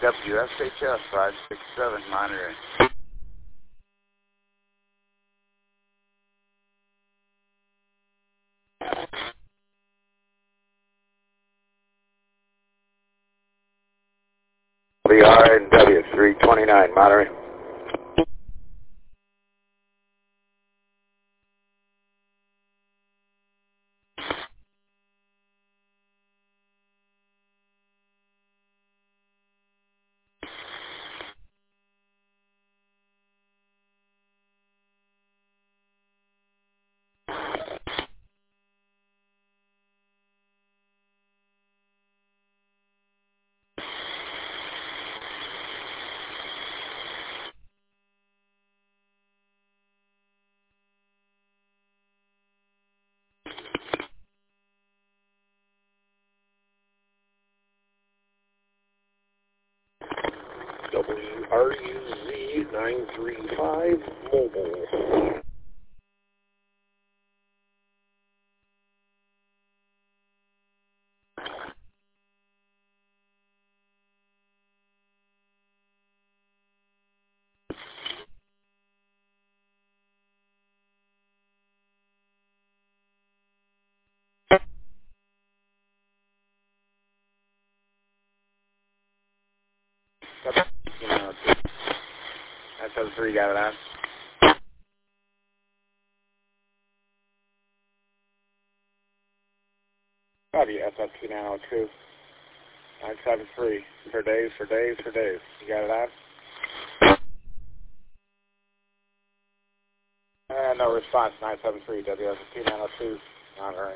WSHS 567 monitoring. WRNW 329 monitoring. WRUZ 935 mobile. SF3 got it on. Copy, SF2 902. 973. For days, for days, for days. You got it on? No response, 973. WSF2 902. Monitoring.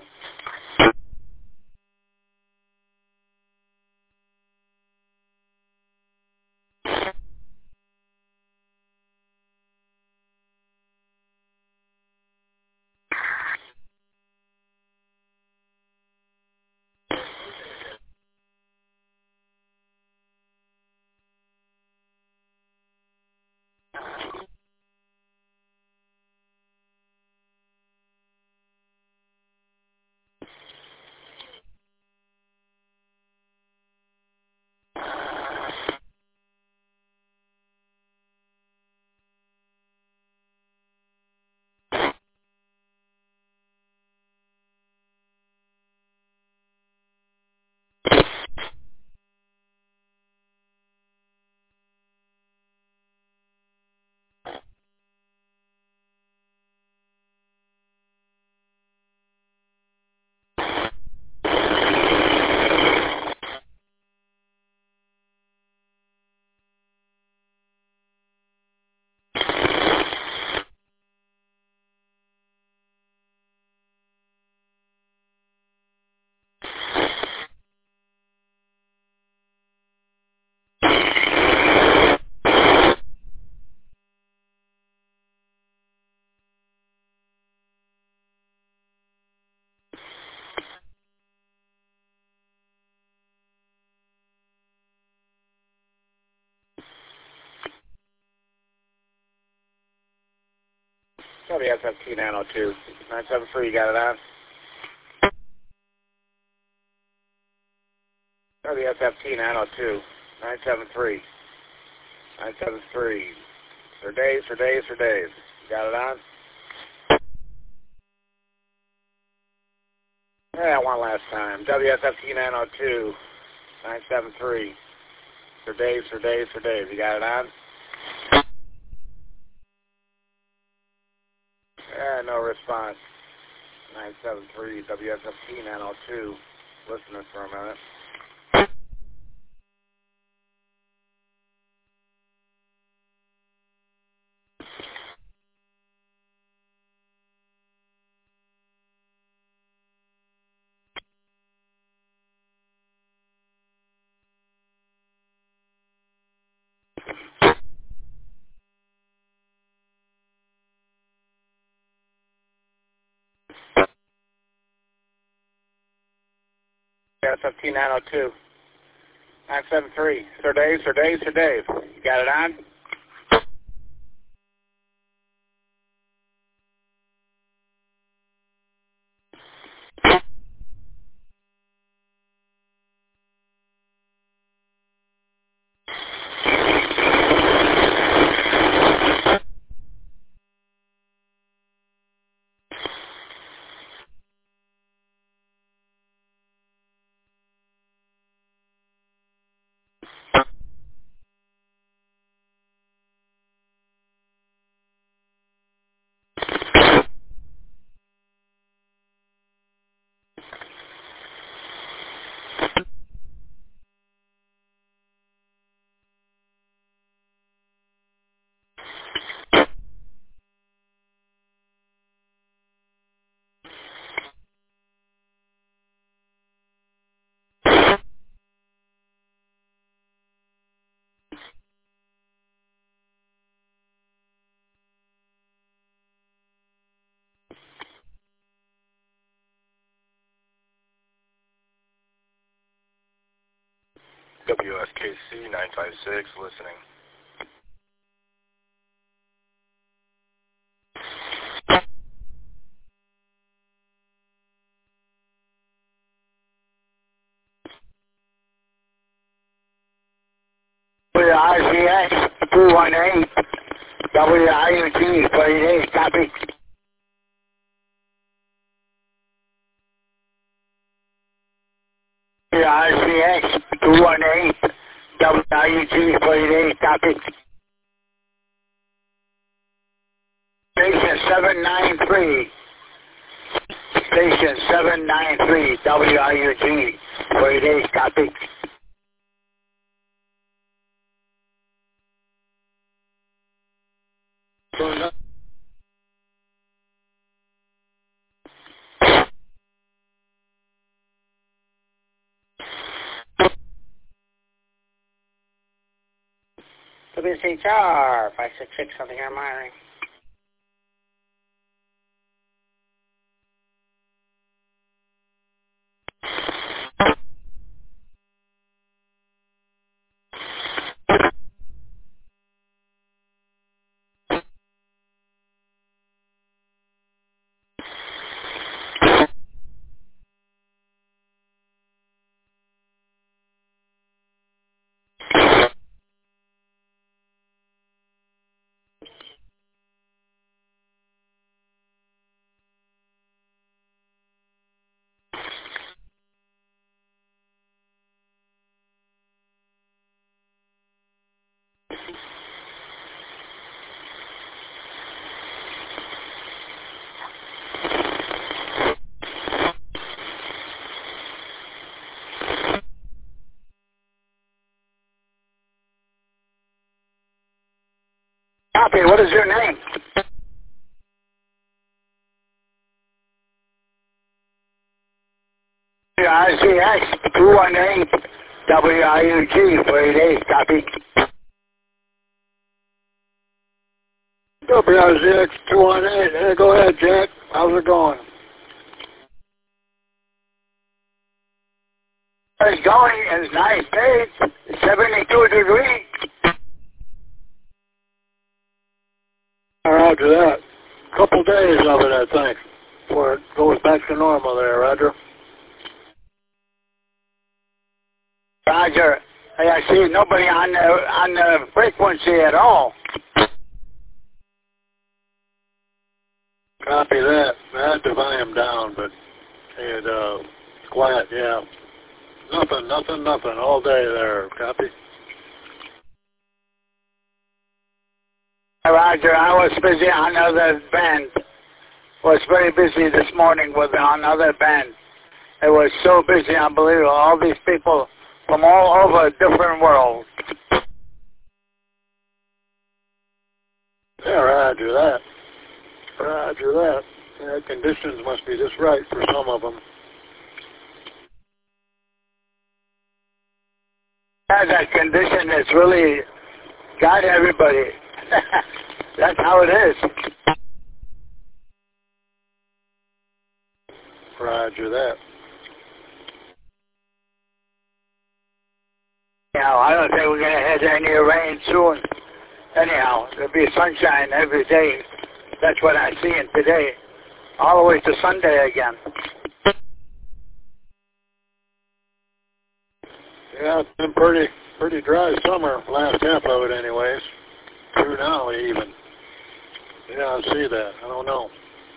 Copy, SF2 902. 973, you got it on? Copy, SF2 902. 973. 973. For days, for days, for days. You got it on? Yeah, one last time. WSFT 902. 973. For days, for days, for days. You got it on? No response. 973. WSFT 902. Listening for a minute. WSFT 902. 973. For days, for days, for days. You got it on? WSKC 956, listening. WRCX 218, WIUG 48, copy. WRCX 218, WIUG 48, copy. Station 793. Station 793, WIUG 48, copy. WCHR 566 on the air monitoring. Copy, what is your name? ICX 218, WIUG 48, copy. WICX 218, hey, go ahead, Jack. How's it going? It's going, it's nice day, 72 degrees. Roger that. Couple days of it, I think, before it goes back to normal there, Roger. Roger. Hey, I see nobody on the frequency at all. Copy that. I had to volume down, but it's quiet, yeah. Nothing all day there. Copy. Roger, I was busy on another band. Was very busy this morning with another band. It was so busy, unbelievable. All these people from all over different worlds. Yeah, roger that. Roger that. Yeah, conditions must be just right for some of them. Yeah, that condition has really got everybody. That's how it is. Roger that. Anyhow, I don't think we're going to have any rain soon. Anyhow, there'll be sunshine every day. That's what I'm seeing today. All the way to Sunday again. Yeah, it's been pretty dry summer, last half of it anyways. True now even. Yeah, I see that. I don't know.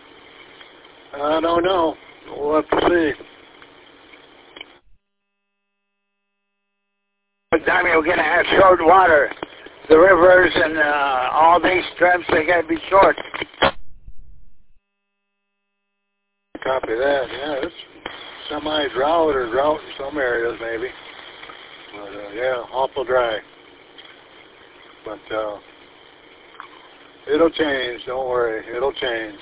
We'll have to see. But I mean, we're going to have short water. The rivers and all these streams are going to be short. Copy that. Yeah, it's semi-drought or drought in some areas maybe. But yeah, awful dry. But it'll change. Don't worry. It'll change.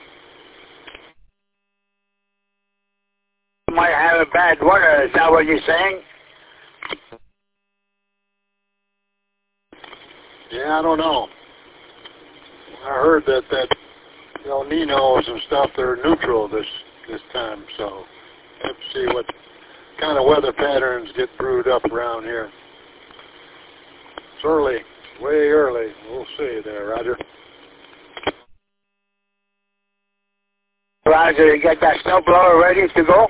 You might have a bad winter. Is that what you're saying? Yeah, I don't know. I heard that El Ninos and stuff, they're neutral this time. So have to see kind of weather patterns get brewed up around here. It's early, way early. We'll see there, Roger. Roger, you got that snowblower ready to go?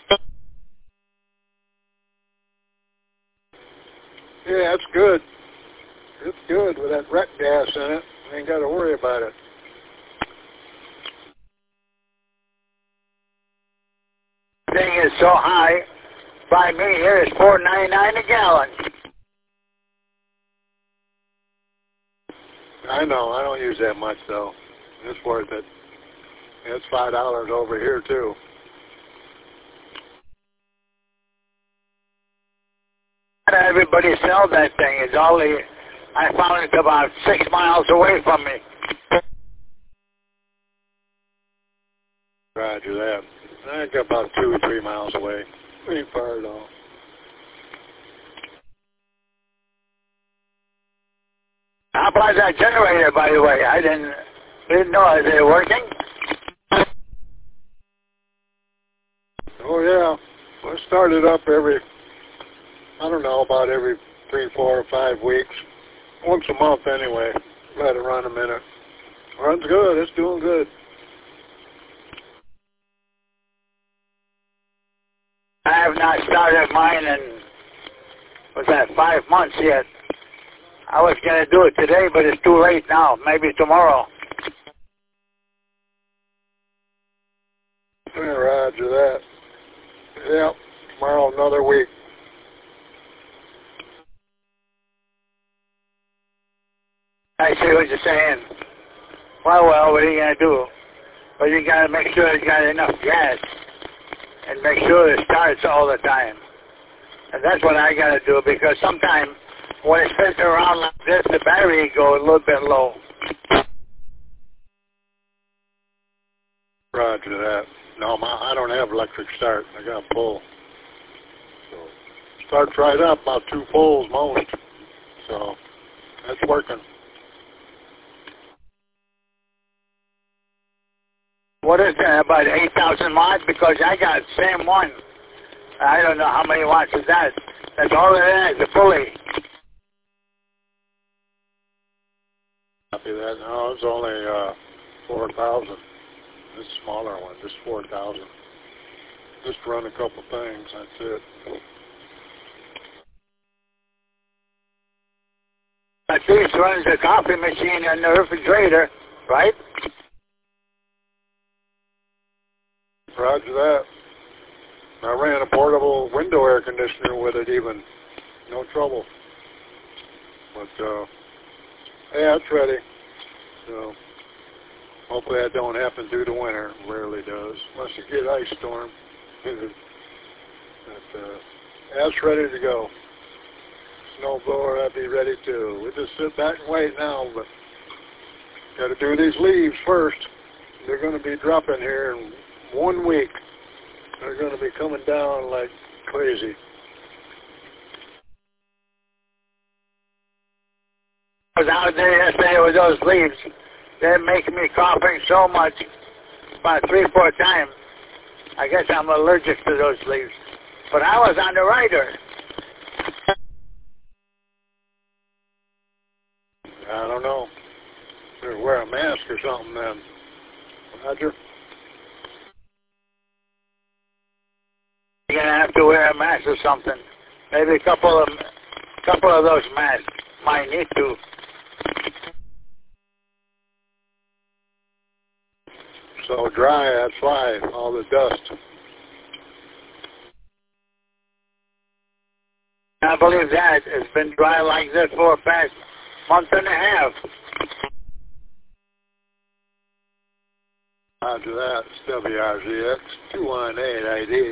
Yeah, it's good. It's good with that wreck gas in it. You ain't got to worry about it. Thing is so high. By me here it's $4.99 a gallon. I know. I don't use that much though. It's worth it. It's $5 over here too. Everybody sells that thing. It's only, I found it about 6 miles away from me. Roger that. I got about 2 or 3 miles away. Ain't far at all. How about that generator, by the way? I didn't know. Is it working? Oh yeah. I start it up about every 3, 4, or 5 weeks. Once a month anyway. Let it run a minute. Runs good. It's doing good. I have not started mine in, what's that, 5 months yet. I was going to do it today, but it's too late now. Maybe tomorrow. Yeah, roger that. Yep, tomorrow another week. I see what you're saying. Well, what are you going to do? Well, you got to make sure you got enough gas. And make sure it starts all the time. And that's what I got to do, because sometimes when it's sitting around like this, the battery goes a little bit low. Roger that. No, I don't have electric start. I got pull. So starts right up, about 2 pulls most. So that's working. What is that, about 8,000 watts? Because I got the same one. I don't know how many watts is that. That's all it is, the pulley. Copy that. No, it's only 4,000. This smaller one, just 4,000. Just run a couple things, that's it. At least runs the coffee machine and the refrigerator, right? Roger that. I ran a portable window air conditioner with it even. No trouble. But, yeah, it's ready. So, hopefully that don't happen through the winter. Rarely does. Unless you get ice storm. But, that's ready to go. Snow blower, I'd be ready too. We just sit back and wait now, but got to do these leaves first. They're going to be dropping here in 1 week. They're going to be coming down like crazy. I was out there yesterday with those leaves. They're making me coughing so much, about 3 or 4 times. I guess I'm allergic to those leaves. But I was on the rider. I don't know. Better wear a mask or something then. Roger? You're gonna have to wear a mask or something. Maybe a couple of those masks might need to. So dry, that's why, all the dust. I believe that. It's been dry like this for the past month and a half. After that, it's WRZX 218 ID.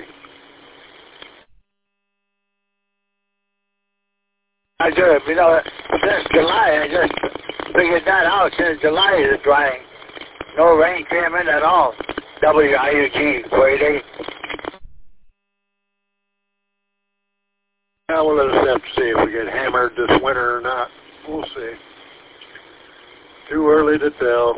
I just, since July, I just figured that out. Since July is drying. No rain came in at all. WIUG 488. Now we'll just have to see if we get hammered this winter or not. We'll see. Too early to tell.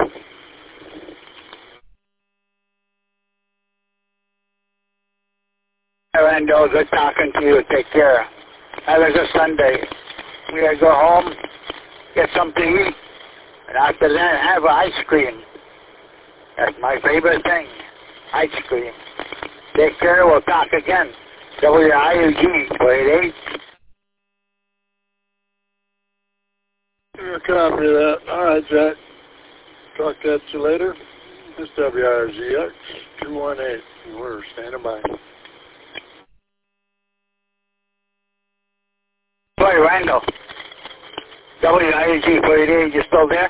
Randall, good talking to you. Take care. Have a good Sunday. We gotta go home, get something to eat, and after that, have ice cream. That's my favorite thing, ice cream. Take care. We'll talk again. WIUG 488. Copy that. All right, Jack. Talk to you later. This is WIRGX 218. We're standing by. Boy, Randall. WIUG 488, you still there?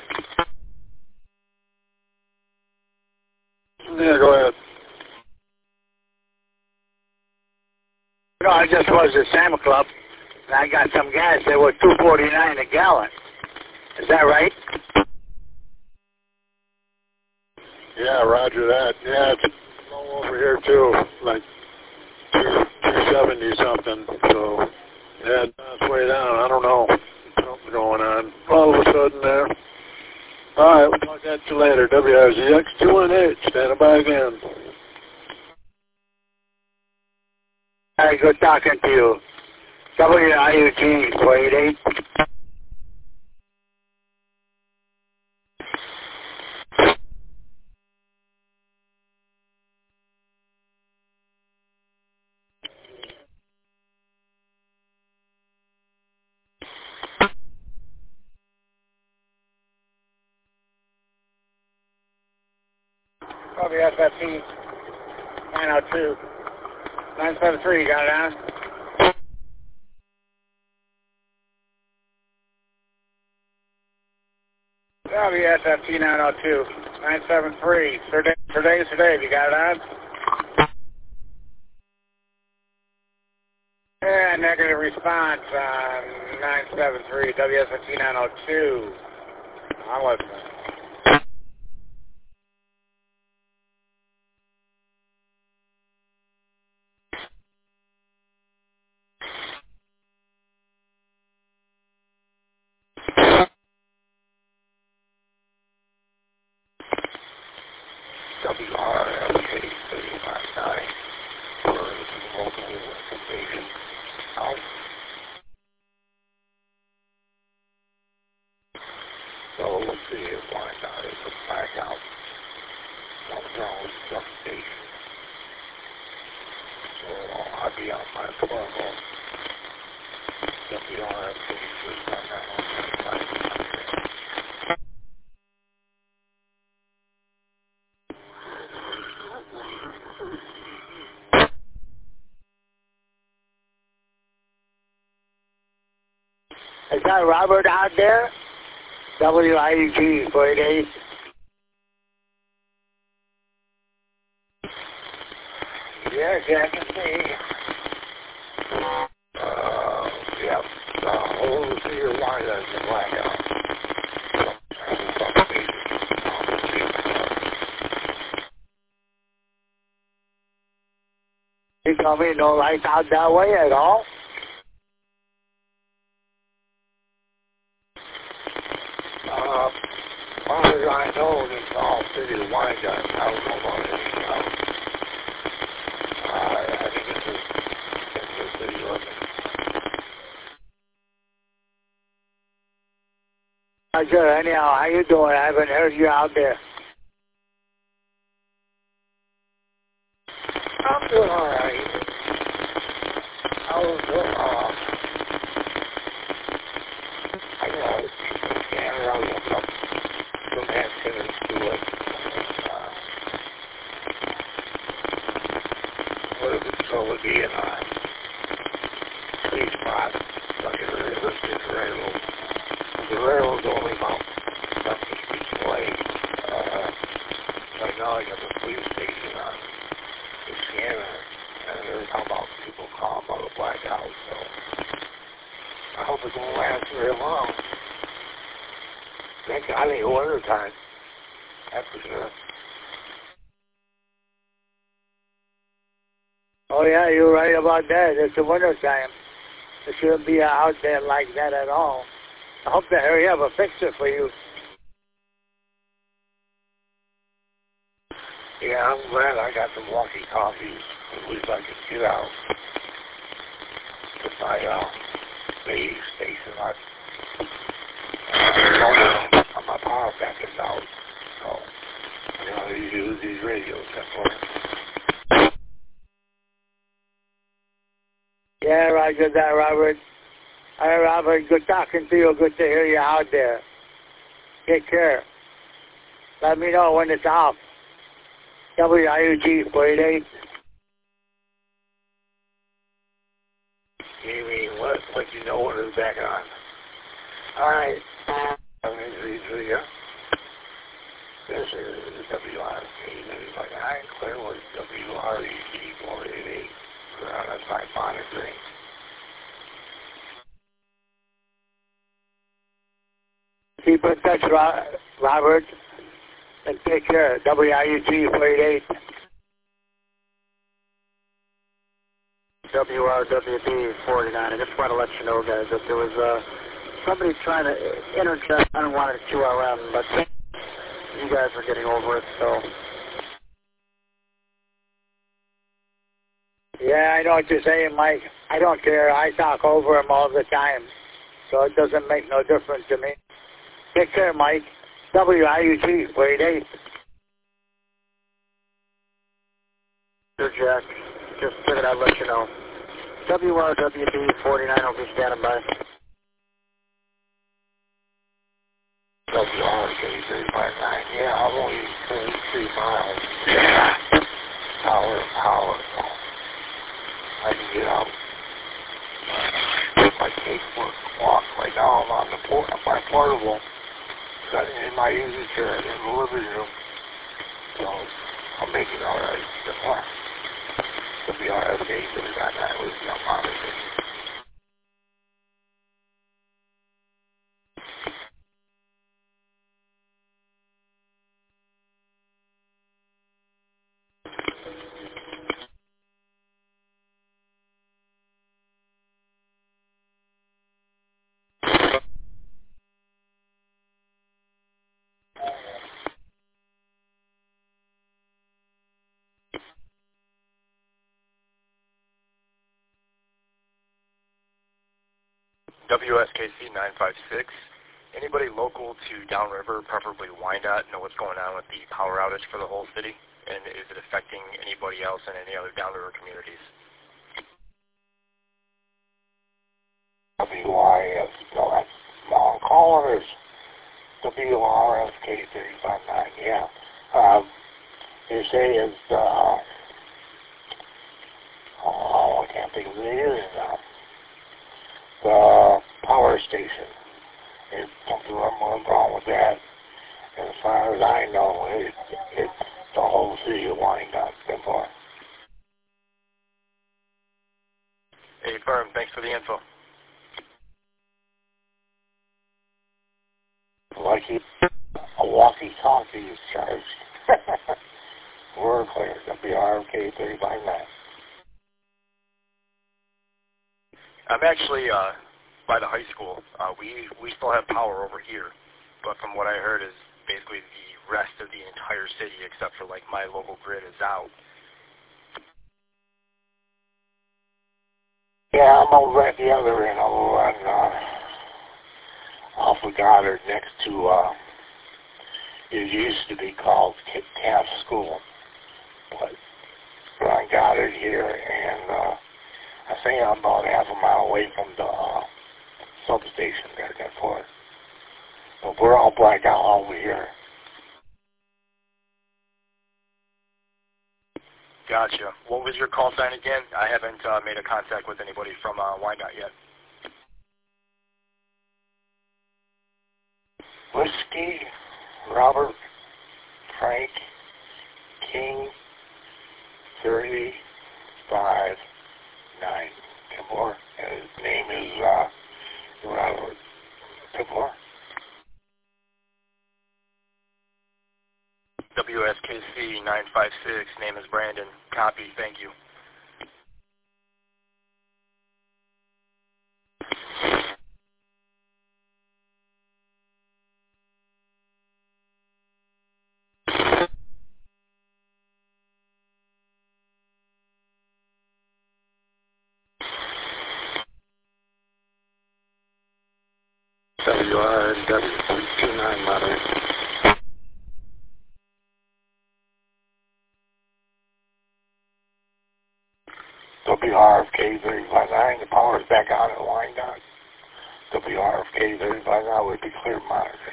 Yeah, go ahead. No, I just was at Salmon Club, and I got some gas. They were $2.49 a gallon. Is that right? Yeah, roger that. Yeah, it's low over here too, like 270 something. So yeah, it's way down. I don't know. Something going on all of a sudden there. All right, we'll talk at you later. WIRGX 218, standing by again. All right, good talking to you. WIUG 488. WSFP 902 973, you got it on? WSFP 902 973, Today, you got it on? Yeah, negative response on 973, WSFP 902. I'm listening. WRLK 359 for local information out. So let's see if why not it comes back out. Don't substation. So I'll be on my 12 WRLK 359. Is that Robert out there? WIUG 488. Yes, I can see. Yeah. Hold to your line as the blackout. You told me no lights out that way at all? As far as I know, it's all city lines. I don't know about anything else. I think it's a city limit. Sure, anyhow, how you doing? I haven't heard you out there. I'm doing all right. I was I know Canada, I looked up some accidents to it. What if it's going to be in a three spot, like a listed railroad. The railroad's only about nothing each way. Right now I got the police station on the scanner, and they're talking about people calling about a blackout, so I hope it won't last very long. Thank God it ain't winter time. That's for sure. Oh, yeah, you're right about that. It's the winter time. It shouldn't be out there like that at all. I hope they hurry up and fix it for you. Yeah, I'm glad I got some walkie-talkies. At least I could get out to my base station. My power pack is out. So, you use these radios for. Yeah, Roger that, Robert. All right, Robert, good talking to you. Good to hear you out there. Take care. Let me know when it's off. WIUG 488. You mean what you know when it's back on? All right. This is WRC 959, Clearwood, WREG 488. We're on a cyclonic ring. Keep in touch, Robert, and take care. WIUG 488. WRWB 49. I just want to let you know, guys, that there was somebody trying to interject unwanted QRM, but you guys are getting over it, so. Yeah, I know what you're saying, Mike. I don't care. I talk over him all the time, so it doesn't make no difference to me. Take care, Mike. WIUG 488. Sure, Jack. Just figured I'd let you know. WRWB 49 will be standing by. WRC 359. Yeah, I'm only 33 miles. Yeah. Power. I can get out. My casework walk. Right now I'm on my portable. Got it in my easy chair in the living room. So I'm making all right. WRSK 359 was not monitoring. WSKC 956. Anybody local to downriver, preferably Wyandotte, know what's going on with the power outage for the whole city? And is it affecting anybody else in any other downriver communities? WIS, no, that's long callers. WRSK 359, yeah. They say it's, I can't think of the name now. The power station. There's something wrong with that. And as far as I know, it's the whole city of Wyandotte before. Hey, firm, thanks for the info. Like a walkie-talkie is charged. We're clear. WRK 359. I'm actually by the high school. We still have power over here, but from what I heard is basically the rest of the entire city, except for like my local grid, is out. Yeah, I'm over at the other end, over on off of Goddard, next to it used to be called Taft School, but we're on Goddard here, and I think I'm about half a mile away from the substation there, therefore. But we're all blacked out over here. Gotcha. What was your call sign again? I haven't made a contact with anybody from Wyandotte yet. Whiskey, Robert, Frank, King, 35, 9. Timor. And his name is Robert Timor. WSKC 956, name is Brandon. Copy, thank you. WRNW.29 monitoring. WRFK 359, the power is back on and line down. WRFK 359 would be clear monitoring.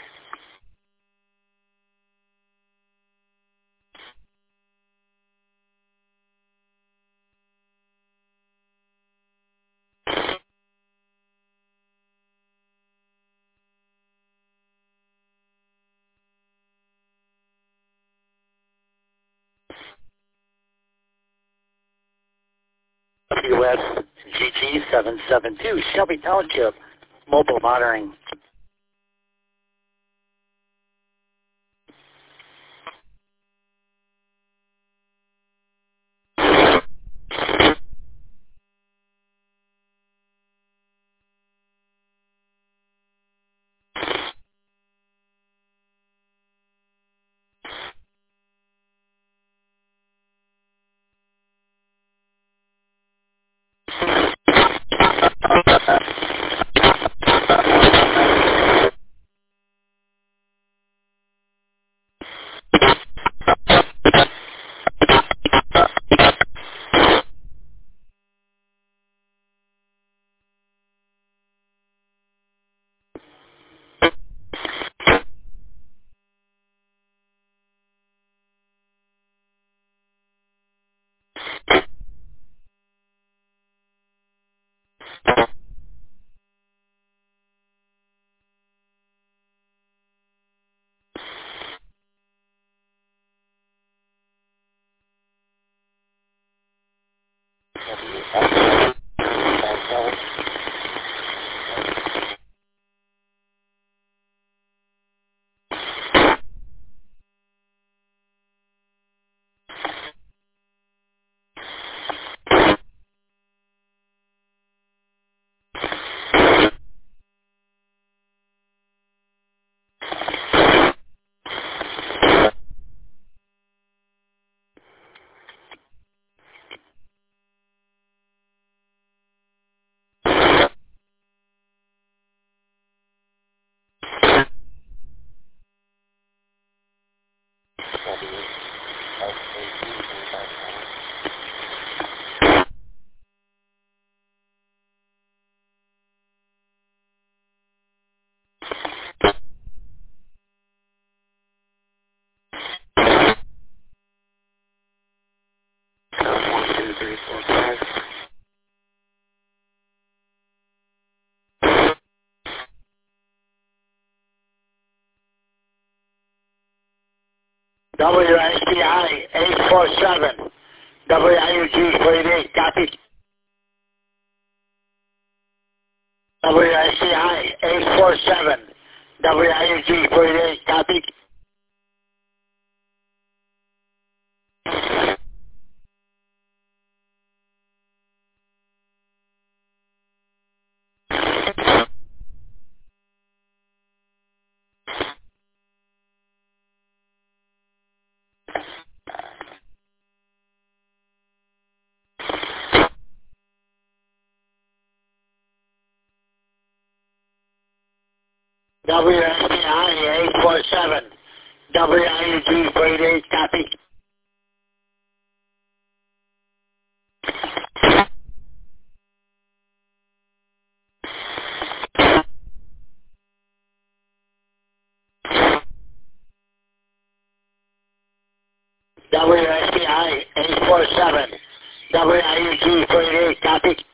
WSGT772, Shelby Township, mobile monitoring. WSCI 847, WIUG 48, copy. WSCI 847, WIUG 48, copy. WSCI 847, WIUG 48, copy. WSCI 847, WIUG 48, copy.